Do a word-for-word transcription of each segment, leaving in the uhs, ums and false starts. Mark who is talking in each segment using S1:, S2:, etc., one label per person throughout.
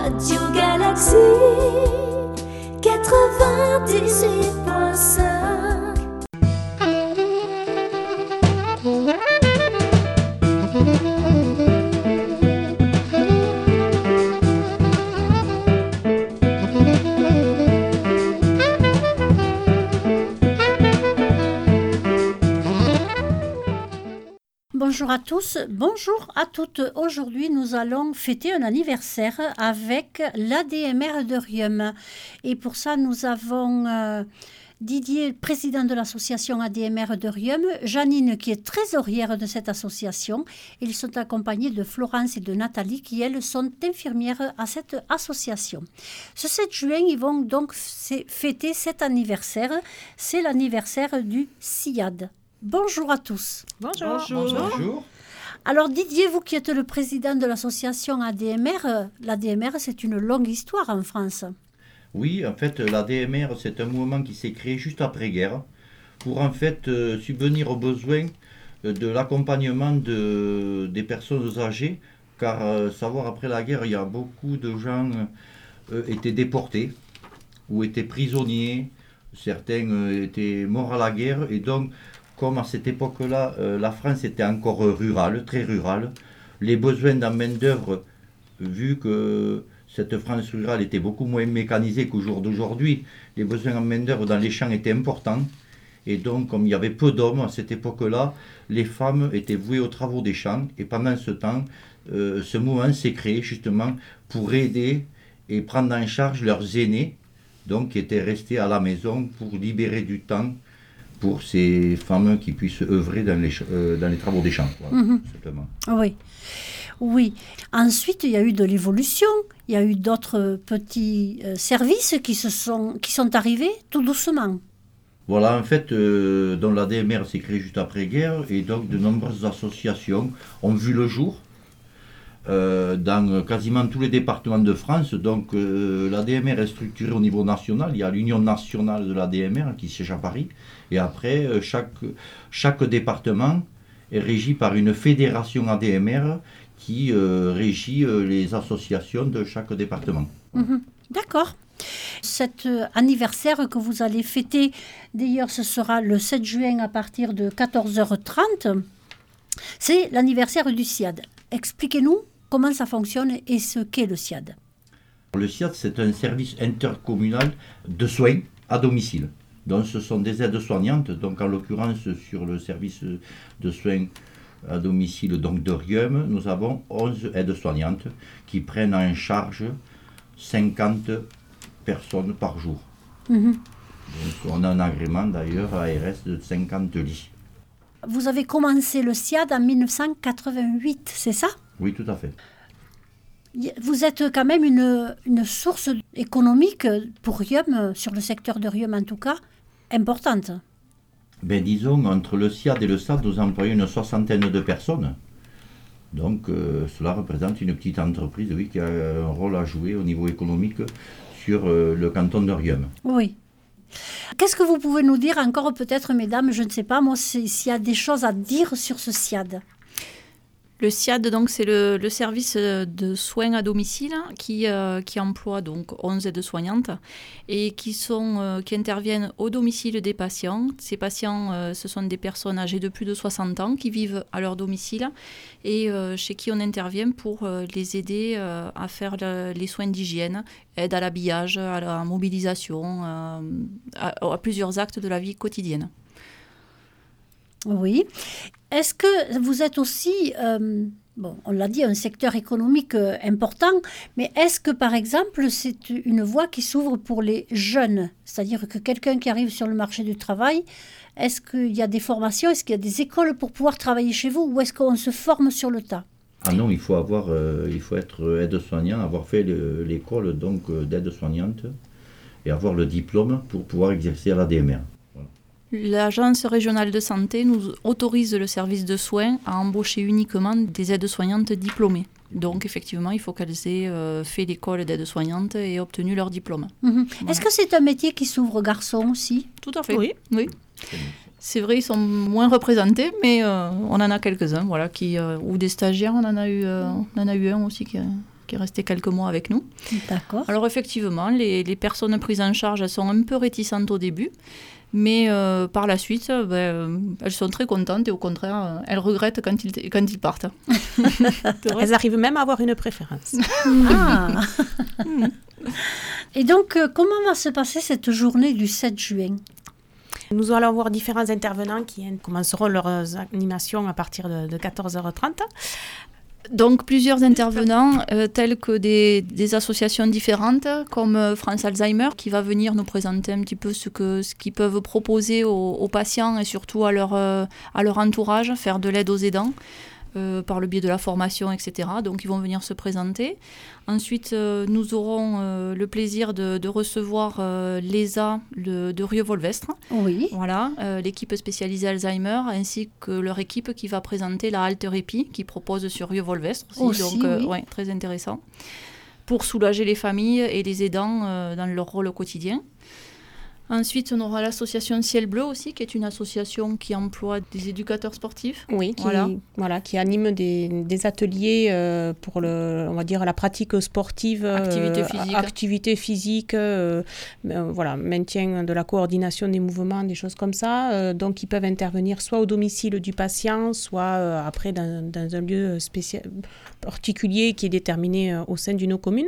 S1: Radio Galaxie quatre-vingt-dix-huit point cinq.
S2: Bonjour à tous, bonjour à toutes. Aujourd'hui, nous allons fêter un anniversaire avec l'A D M R de Riom. Et pour ça, nous avons euh, Didier, président de l'association A D M R de Riom, Janine, qui est trésorière de cette association. Ils sont accompagnés de Florence et de Nathalie, qui, elles, sont infirmières à cette association. Ce sept juin, ils vont donc fêter cet anniversaire. C'est l'anniversaire du S I A D. Bonjour à tous.
S3: Bonjour. Bonjour. Bonjour.
S2: Alors Didier, vous qui êtes le président de l'association A D M R, l'A D M R c'est une longue histoire en France.
S3: Oui, en fait l'A D M R c'est un mouvement qui s'est créé juste après-guerre pour en fait euh, subvenir aux besoins euh, de l'accompagnement de, des personnes âgées, car euh, savoir après la guerre il y a beaucoup de gens euh, étaient déportés ou étaient prisonniers, certains euh, étaient morts à la guerre et donc comme à cette époque-là, euh, la France était encore rurale, très rurale, les besoins en main-d'œuvre, vu que cette France rurale était beaucoup moins mécanisée qu'au jour d'aujourd'hui, les besoins en main-d'œuvre dans les champs étaient importants. Et donc, comme il y avait peu d'hommes à cette époque-là, les femmes étaient vouées aux travaux des champs. Et pendant ce temps, euh, ce mouvement s'est créé justement pour aider et prendre en charge leurs aînés, donc qui étaient restés à la maison pour libérer du temps pour ces femmes qui puissent œuvrer dans les, euh, dans les travaux des champs, voilà,
S2: mmh.
S3: simplement.
S2: Oui, oui. Ensuite, il y a eu de l'évolution, il y a eu d'autres petits euh, services qui, se sont, qui sont arrivés tout doucement.
S3: Voilà, en fait, euh, donc l'A D M R s'est créée juste après-guerre et donc de nombreuses associations ont vu le jour euh, dans quasiment tous les départements de France. Donc euh, l'A D M R est structurée au niveau national, il y a l'Union nationale de l'A D M R qui siège à Paris. Et après, chaque, chaque département est régi par une fédération A D M R qui euh, régit euh, les associations de chaque département.
S2: Mmh, d'accord. Cet euh, anniversaire que vous allez fêter, d'ailleurs ce sera le sept juin à partir de quatorze heures trente, c'est l'anniversaire du S I A D. Expliquez-nous comment ça fonctionne et ce qu'est le S I A D.
S3: Le S I A D, c'est un service intercommunal de soins à domicile. Donc ce sont des aides-soignantes, donc en l'occurrence sur le service de soins à domicile donc de Riom, nous avons onze aides-soignantes qui prennent en charge cinquante personnes par jour. Mmh. Donc on a un agrément d'ailleurs à A R S de cinquante lits.
S2: Vous avez commencé le S I A D en dix-neuf cent quatre-vingt-huit, c'est ça?
S3: Oui, tout à fait.
S2: Vous êtes quand même une, une source économique pour Riom, sur le secteur de Riom en tout cas, importante.
S3: Ben, disons, entre le S I A D et le S A D, nous employons une soixantaine de personnes. Donc euh, cela représente une petite entreprise, oui, qui a un rôle à jouer au niveau économique sur euh, le canton de Riom.
S2: Oui. Qu'est-ce que vous pouvez nous dire encore peut-être, mesdames, je ne sais pas, moi, s'il y a des choses à dire sur ce S I A D?
S4: Le S I A D, donc, c'est le, le service de soins à domicile qui, euh, qui emploie donc onze aides-soignantes et qui, sont, euh, qui interviennent au domicile des patients. Ces patients, euh, ce sont des personnes âgées de plus de soixante ans qui vivent à leur domicile et euh, chez qui on intervient pour euh, les aider euh, à faire le, les soins d'hygiène, aide à l'habillage, à la mobilisation, euh, à, à plusieurs actes de la vie quotidienne.
S2: Oui. Est-ce que vous êtes aussi, euh, bon, on l'a dit, un secteur économique euh, important, mais est-ce que, par exemple, c'est une voie qui s'ouvre pour les jeunes? C'est-à-dire que quelqu'un qui arrive sur le marché du travail, est-ce qu'il y a des formations, est-ce qu'il y a des écoles pour pouvoir travailler chez vous ou est-ce qu'on se forme sur le tas?
S3: Ah non, il faut, avoir, euh, il faut être aide-soignant, avoir fait le, l'école donc, d'aide-soignante et avoir le diplôme pour pouvoir exercer à l'A D M R.
S4: L'Agence régionale de santé nous autorise le service de soins à embaucher uniquement des aides-soignantes diplômées. Donc, effectivement, il faut qu'elles aient euh, fait l'école d'aide-soignante et obtenu leur diplôme.
S2: Mmh.
S4: Voilà.
S2: Est-ce que c'est un métier qui s'ouvre aux garçons aussi?
S4: Tout à fait.
S5: Oui.
S4: oui. C'est vrai, ils sont moins représentés, mais euh, on en a quelques-uns, voilà, qui, euh, ou des stagiaires, on en a eu, euh, on en a eu un aussi qui a, qui qui est resté quelques mois avec nous.
S2: D'accord.
S4: Alors effectivement, les, les personnes prises en charge, elles sont un peu réticentes au début, mais euh, par la suite, ben, euh, elles sont très contentes et au contraire, euh, elles regrettent quand ils, quand ils partent.
S5: Elles arrivent même à avoir une préférence.
S2: Ah. Et donc, euh, comment va se passer cette journée du sept juin ?
S5: Nous allons avoir différents intervenants qui commenceront leurs animations à partir de, de quatorze heures trente.
S4: Donc plusieurs intervenants, euh, tels que des, des associations différentes, comme euh, France Alzheimer, qui va venir nous présenter un petit peu ce, que, ce qu'ils peuvent proposer aux, aux patients et surtout à leur, euh, à leur entourage, faire de l'aide aux aidants. Euh, par le biais de la formation, et cetera. Donc, ils vont venir se présenter. Ensuite, euh, nous aurons euh, le plaisir de, de recevoir euh, l'E S A le, de Rieux-Volvestre.
S2: Oui.
S4: Voilà, euh, l'équipe spécialisée Alzheimer, ainsi que leur équipe qui va présenter la haltérépi, qui propose sur Rieux-Volvestre aussi.
S2: aussi
S4: donc, euh,
S2: oui.
S4: ouais, très intéressant. Pour soulager les familles et les aidants euh, dans leur rôle au quotidien. Ensuite, on aura l'association Ciel Bleu aussi, qui est une association qui emploie des éducateurs sportifs.
S5: Oui, qui,
S4: voilà.
S5: Voilà, qui anime des, des ateliers euh, pour le, on va dire, la pratique sportive,
S4: activité
S5: euh,
S4: physique,
S5: activité physique euh, euh, voilà, maintien de la coordination des mouvements, des choses comme ça. Euh, donc, ils peuvent intervenir soit au domicile du patient, soit euh, après dans, dans un lieu spécial, particulier qui est déterminé euh, au sein d'une commune.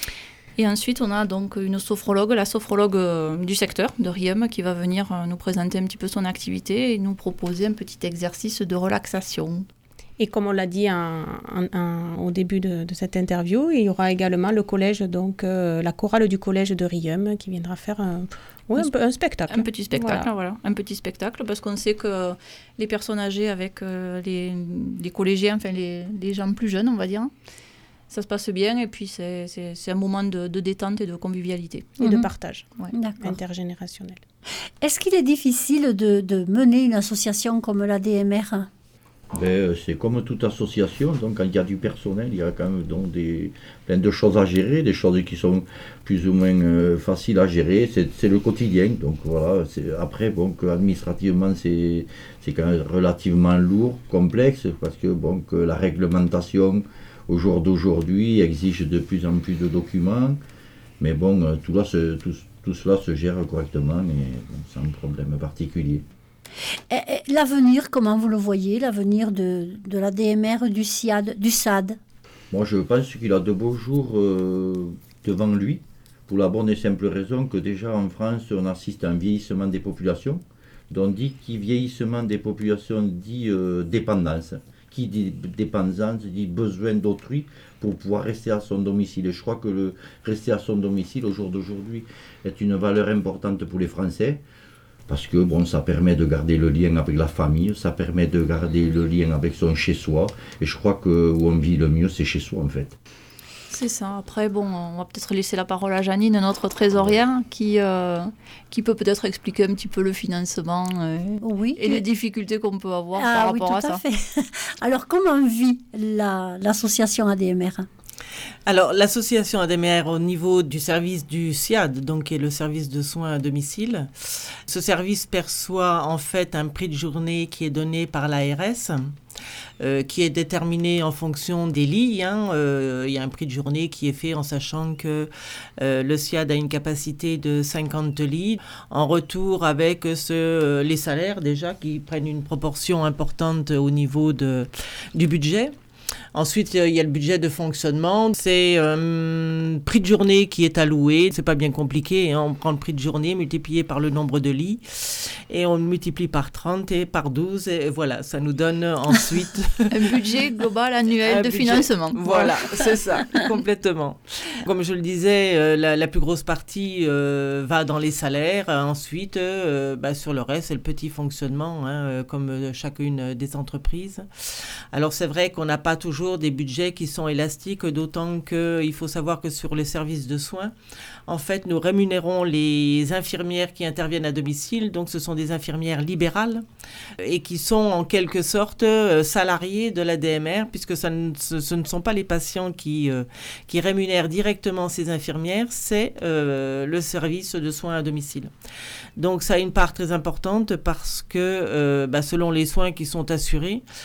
S4: Et ensuite, on a donc une sophrologue, la sophrologue euh, du secteur de Riom, qui va venir euh, nous présenter un petit peu son activité et nous proposer un petit exercice de relaxation.
S5: Et comme on l'a dit en, en, en, au début de, de cette interview, il y aura également le collège, donc euh, la chorale du collège de Riom, qui viendra faire un, ouais, un, un spectacle.
S4: Un petit spectacle, voilà.
S5: voilà.
S4: Un petit spectacle, parce qu'on sait que les personnes âgées avec euh, les, les collégiens, enfin les, les gens plus jeunes, on va dire, ça se passe bien et puis c'est, c'est, c'est un moment de, de détente et de convivialité.
S5: Et
S2: mmh.
S5: de partage
S4: ouais.
S5: intergénérationnel.
S2: Est-ce qu'il est difficile de, de mener une association comme l'A D M R ?
S3: Ben, c'est comme toute association, donc quand il y a du personnel, il y a quand même donc des, plein de choses à gérer, des choses qui sont plus ou moins euh, faciles à gérer, c'est, c'est le quotidien. Donc voilà, c'est, après, bon, que administrativement, c'est, c'est quand même relativement lourd, complexe, parce que, bon, que la réglementation au jour d'aujourd'hui exige de plus en plus de documents, mais bon, tout, là, se, tout, tout cela se gère correctement et bon, sans problème particulier.
S2: Et, et l'avenir, comment vous le voyez, l'avenir de, de l'A D M R, du S I A D, du S A D ?
S3: Moi, je pense qu'il a de beaux jours euh, devant lui, pour la bonne et simple raison que déjà en France, on assiste à un vieillissement des populations. Donc, dit qui vieillissement des populations dit euh, dépendance. Qui dit dépendance dit besoin d'autrui pour pouvoir rester à son domicile. Et je crois que le rester à son domicile au jour d'aujourd'hui est une valeur importante pour les Français. Parce que bon, ça permet de garder le lien avec la famille, ça permet de garder le lien avec son chez-soi. Et je crois que où on vit le mieux, c'est chez soi en fait.
S4: C'est ça. Après, bon, on va peut-être laisser la parole à Janine, notre trésorière, qui, euh, qui peut peut-être expliquer un petit peu le financement euh,
S2: oui.
S4: et les difficultés qu'on peut avoir
S2: ah,
S4: par
S2: oui,
S4: rapport à,
S2: tout à
S4: ça.
S2: Fait. Alors, comment vit la, l'association A D M R ?
S6: Alors, l'association A D M R au niveau du service du S I A D, donc qui est le service de soins à domicile, ce service perçoit en fait un prix de journée qui est donné par l'A R S, euh, qui est déterminé en fonction des lits. Hein. Euh, il y a un prix de journée qui est fait en sachant que euh, le S I A D a une capacité de cinquante lits. En retour avec ce, euh, les salaires déjà qui prennent une proportion importante au niveau de, du budget. Ensuite, il y a le budget de fonctionnement. C'est un euh, prix de journée qui est alloué. C'est pas bien compliqué. Hein. On prend le prix de journée multiplié par le nombre de lits et on le multiplie par trente et par douze. Et voilà, ça nous donne ensuite...
S4: un budget global annuel
S6: un
S4: de
S6: budget,
S4: financement.
S6: Voilà, c'est ça, complètement. Comme je le disais, euh, la, la plus grosse partie euh, va dans les salaires. Ensuite, euh, bah, sur le reste, c'est le petit fonctionnement, hein, comme chacune des entreprises. Alors, c'est vrai qu'on n'a pas toujours des budgets qui sont élastiques, d'autant qu'il faut savoir que sur les services de soins, en fait, nous rémunérons les infirmières qui interviennent à domicile, donc ce sont des infirmières libérales et qui sont en quelque sorte salariées de l'A D M R, puisque ça ne, ce, ce ne sont pas les patients qui, euh, qui rémunèrent directement ces infirmières, c'est euh, le service de soins à domicile. Donc ça a une part très importante parce que euh, bah, selon les soins qui sont assurés,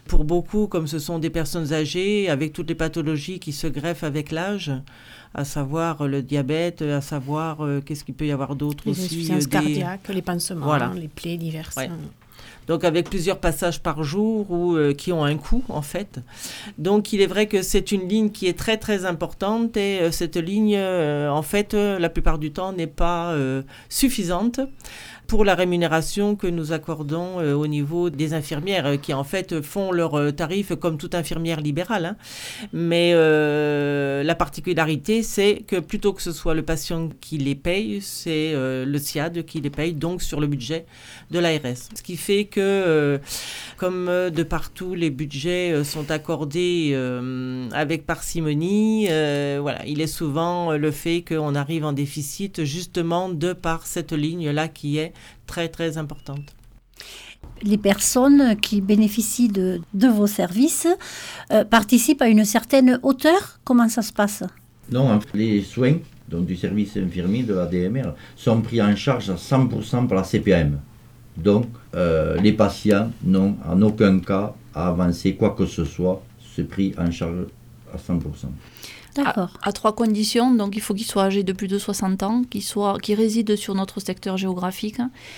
S6: pour beaucoup, comme ce sont des personnes âgées, avec toutes les pathologies qui se greffent avec l'âge, à savoir le diabète, à savoir euh, qu'est-ce qu'il peut y avoir d'autre
S5: les
S6: aussi.
S5: insuffisances
S6: des...
S5: cardiaques, les pansements,
S6: Voilà.
S5: les plaies diverses.
S6: Ouais. Donc avec plusieurs passages par jour ou euh, qui ont un coût en fait. Donc il est vrai que c'est une ligne qui est très très importante et euh, cette ligne euh, en fait euh, la plupart du temps n'est pas euh, suffisante pour la rémunération que nous accordons euh, au niveau des infirmières euh, qui en fait font leurs euh, tarifs comme toute infirmière libérale. Hein. Mais euh, la particularité c'est que plutôt que ce soit le patient qui les paye, c'est euh, le SIAD qui les paye donc sur le budget de l'A R S. Ce qui fait que euh, comme euh, de partout les budgets euh, sont accordés euh, avec parcimonie, euh, voilà, il est souvent euh, le fait qu'on arrive en déficit justement de par cette ligne-là qui est très très importante.
S2: Les personnes qui bénéficient de, de vos services euh, participent à une certaine hauteur. Comment ça se passe?
S3: Non, les soins donc, du service infirmier de la D M R sont pris en charge à cent pour cent par la C P A M. Donc, euh, les patients n'ont en aucun cas à avancer quoi que ce soit, c'est pris en charge à cent pour cent.
S2: D'accord.
S4: À, à trois conditions, donc il faut qu'il soit âgé de plus de soixante ans, qu'il soit, qu'il réside sur notre secteur géographique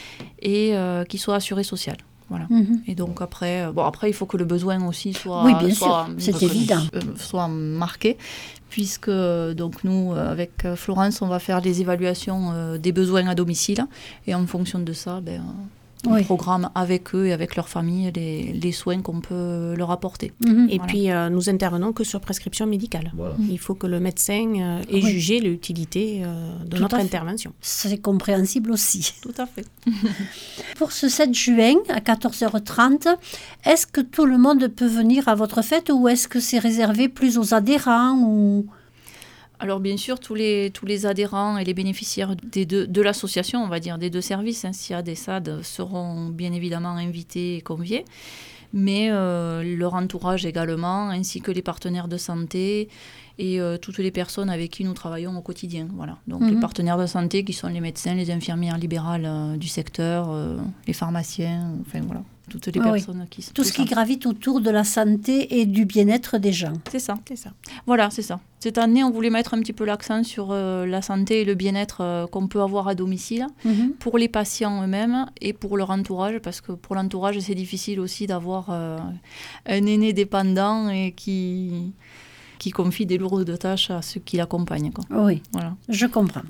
S4: et euh, qu'il soit assuré social. Voilà.
S2: Mhm.
S4: Et donc après, euh, bon après il faut que le besoin aussi soit,
S2: Oui, bien
S4: soit,
S2: sûr, c'est
S4: soit-
S2: évident.
S4: euh, soit marqué, puisque euh, donc nous euh, avec euh, Florence on va faire les évaluations euh, des besoins à domicile et en fonction de ça, ben, on
S2: Oui.
S4: programme avec eux et avec leur famille les, les soins qu'on peut leur apporter.
S2: Mhm.
S5: Et
S4: Voilà.
S5: puis, euh, nous intervenons que sur prescription médicale.
S3: Voilà.
S5: Il faut que le médecin euh, ait
S2: Oui.
S5: jugé l'utilité euh, de
S2: Tout
S5: notre
S2: à fait.
S5: intervention.
S2: C'est compréhensible aussi.
S4: Tout à fait.
S2: Pour ce sept juin à quatorze heures trente, est-ce que tout le monde peut venir à votre fête ou est-ce que c'est réservé plus aux adhérents ou...
S4: Alors bien sûr, tous les, tous les adhérents et les bénéficiaires des deux, de l'association, on va dire, des deux services, hein, SIAD et SAD, seront bien évidemment invités et conviés, mais euh, leur entourage également, ainsi que les partenaires de santé et euh, toutes les personnes avec qui nous travaillons au quotidien. Voilà. Donc
S2: Mhm.
S4: les partenaires de santé qui sont les médecins, les infirmières libérales euh, du secteur, euh, les pharmaciens, enfin voilà, toutes les
S2: Ah oui.
S4: personnes qui...
S2: Tout ce qui
S4: ça.
S2: gravite autour de la santé et du bien-être des gens.
S4: C'est ça.
S5: C'est ça.
S4: Voilà, c'est ça. Cette année, on voulait mettre un petit peu l'accent sur euh, la santé et le bien-être euh, qu'on peut avoir à domicile
S2: Mhm.
S4: pour les patients eux-mêmes et pour leur entourage, parce que pour l'entourage, c'est difficile aussi d'avoir euh, un aîné dépendant et qui, qui confie des lourdes tâches à ceux qui l'accompagnent, quoi.
S2: Oui,
S4: Voilà.
S2: je comprends.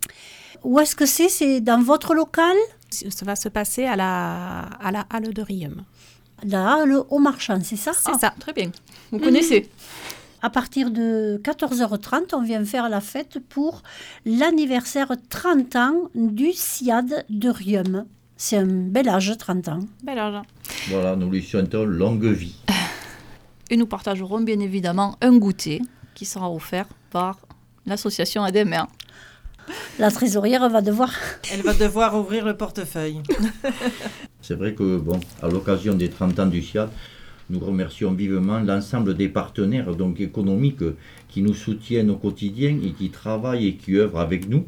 S2: Où est-ce que c'est? C'est dans votre local?
S5: Ça va se passer à la, à la halle de Riom.
S2: Là, le Haut-Marchand, c'est ça?
S5: C'est
S4: Ah,
S5: ça.
S4: Très bien. Vous connaissez.
S2: À partir de quatorze heures trente, on vient faire la fête pour l'anniversaire trente ans du SIAD de Riom. C'est un bel âge, trente ans.
S4: Bel argent.
S3: Voilà, nous lui souhaitons longue vie.
S4: Et nous partagerons bien évidemment un goûter qui sera offert par l'association A D M R.
S2: La trésorière va devoir...
S6: Elle va devoir ouvrir le portefeuille.
S3: C'est vrai que, bon, à l'occasion des trente ans du SIAD, nous remercions vivement l'ensemble des partenaires donc, économiques qui nous soutiennent au quotidien et qui travaillent et qui œuvrent avec nous.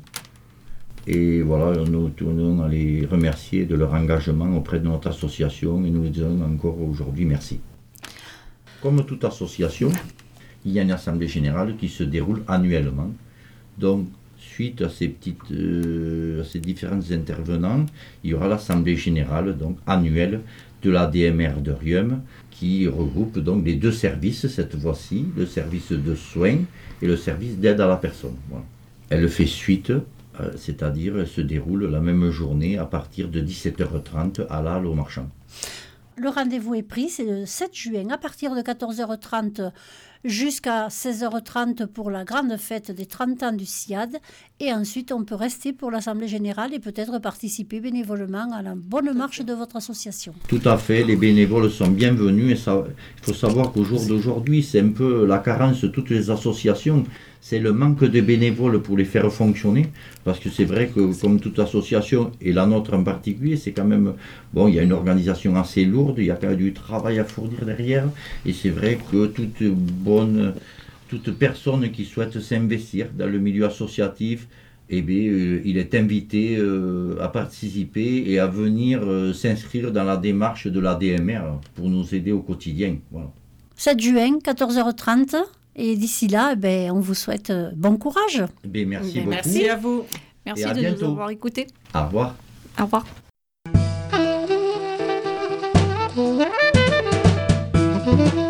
S3: Et voilà, nous tenons à les remercier de leur engagement auprès de notre association et nous les disons encore aujourd'hui merci. Comme toute association, il y a une assemblée générale qui se déroule annuellement. Donc, suite à ces, petites, euh, à ces différents intervenants, il y aura l'assemblée générale donc, annuelle de l'A D M R de Riom qui regroupe donc les deux services cette fois-ci, le service de soins et le service d'aide à la personne. Voilà. Elle fait suite, euh, c'est-à-dire elle se déroule la même journée à partir de dix-sept heures trente à la Halle aux Marchands.
S2: Le rendez-vous est pris, c'est le sept juin à partir de quatorze heures trente jusqu'à seize heures trente pour la grande fête des trente ans du SIAD. Et ensuite, on peut rester pour l'Assemblée Générale et peut-être participer bénévolement à la bonne marche de votre association.
S3: Tout à fait, les bénévoles sont bienvenus et ça, il faut savoir qu'au jour d'aujourd'hui, c'est un peu la carence de toutes les associations. C'est le manque de bénévoles pour les faire fonctionner, parce que c'est vrai que comme toute association, et la nôtre en particulier, c'est quand même, bon, il y a une organisation assez lourde, il y a quand même du travail à fournir derrière, et c'est vrai que toute bonne, toute personne qui souhaite s'investir dans le milieu associatif eh bien, euh, il est invité euh, à participer et à venir euh, s'inscrire dans la démarche de l'A D M R pour nous aider au quotidien. Voilà.
S2: sept juin, quatorze heures trente. Et d'ici là, eh ben, on vous souhaite euh, bon courage.
S3: Eh bien, merci
S6: Bien,
S3: beaucoup.
S6: merci à vous.
S4: Merci
S3: Et à
S4: de
S3: bientôt.
S4: nous avoir écoutés.
S3: Au revoir.
S4: Au revoir.
S1: Thank you.